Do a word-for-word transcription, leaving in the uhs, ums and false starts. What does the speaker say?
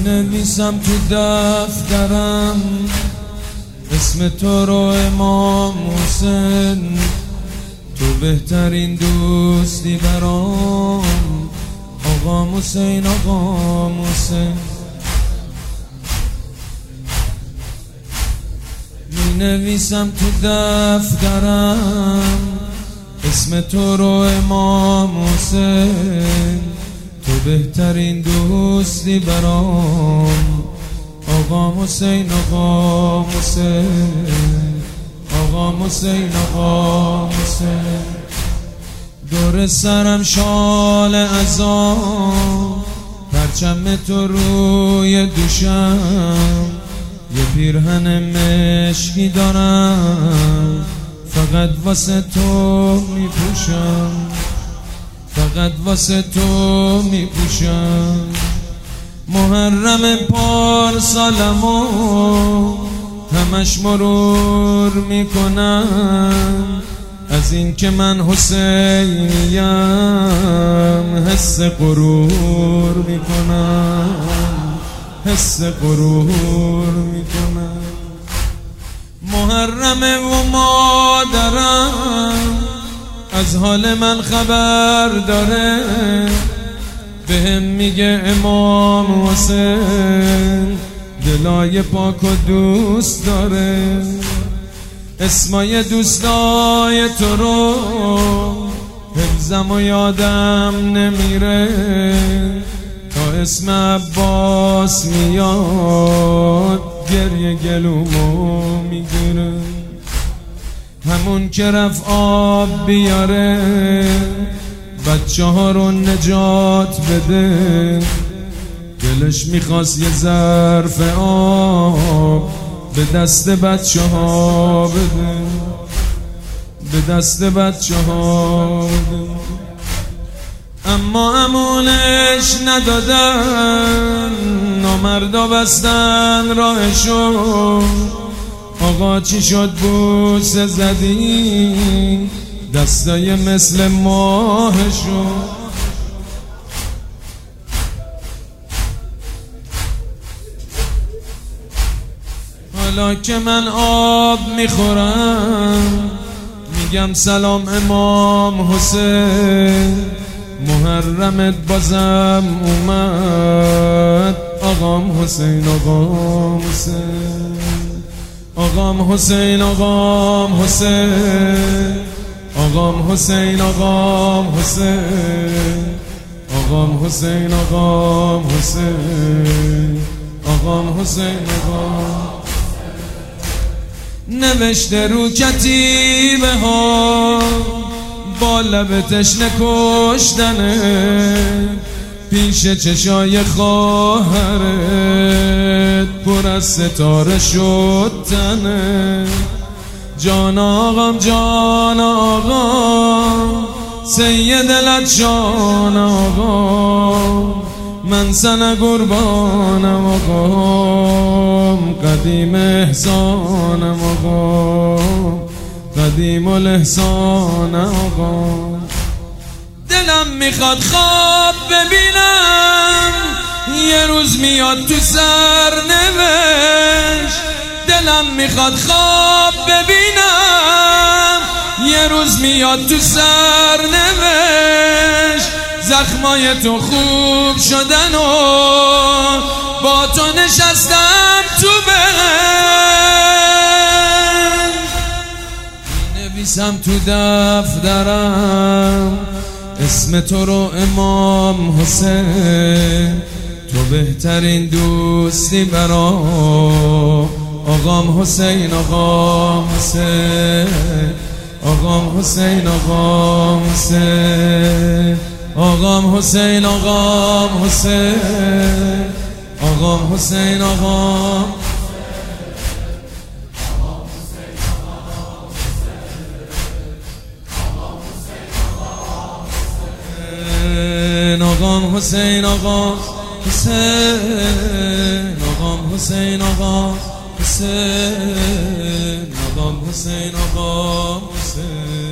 نویسم تو دفترم اسم تو رو امام حسین، تو بهترین دوستی برام آقا حسین آقا حسین. می نویسم تو دفترم اسم تو رو امام حسین، تو بهترین دوستی برام آقا حسین آقا حسین آقا حسین آقا حسین. دور سرم شال عزام، پرچم تو روی دوشم، یه پیرهن مشکی دارم فقط واسه تو میپوشم، فقط واسه تو میپوشم. محرم پارسالمو همش مرور میکنم، از این که من حسینیم حس غرور میکنم، حس غرور میکنم. محرمه و مادرم از حال من خبر داره، بهم میگه امام حسین دلای پاک و دوست داره. اسمای دوستای تو رو حفظم و یادم نمیره، تا اسم عباس میاد گریه گلومو میگیره. همون که رفت آب بیاره بچه ها رو نجات بده، دلش میخواست یه ظرف آب به دست بچه ها بده، به دست بچه ها بده. اما امونش ندادن، نامردا بستن راهشو. آقا چی شد بوسه زدی دستای مثل ماهشو؟ حالا که من آب میخورم میگم سلام امام حسین، محرمت بازم اومد آقام حسین آقام حسین آقام حسین آقام حسین آقام حسین آقام حسین آقام حسین آقام حسین آقام حسین آقام. نوشته رو کتیبه ها با لب تشنه کشتنه، پیش چشای خواهرت پر از ستاره شد تنه. جان آقام جان آقام سید دلت جان آقام، من سن قربانم آقام، قدیم احسانم آقام، قدیم الاحسان آقام. دلم میخواد خواب ببینم یه روز میاد تو سرنوشت، دلم میخواد خواب ببینم یه روز میاد تو سرنوشت. زخمای تو خوب شدن و با تو نشستم تو بهشت. نویسم تو دفترم اسم تو رو امام حسین، تو بهترین دوستی برام آقام حسین آقام حسین آقام حسین آقام حسین آقام حسین آقام حسین آقام حسین آقام آقام حسین آقام حسین آقام حسین آقام حسین آقام حسین آقام حسین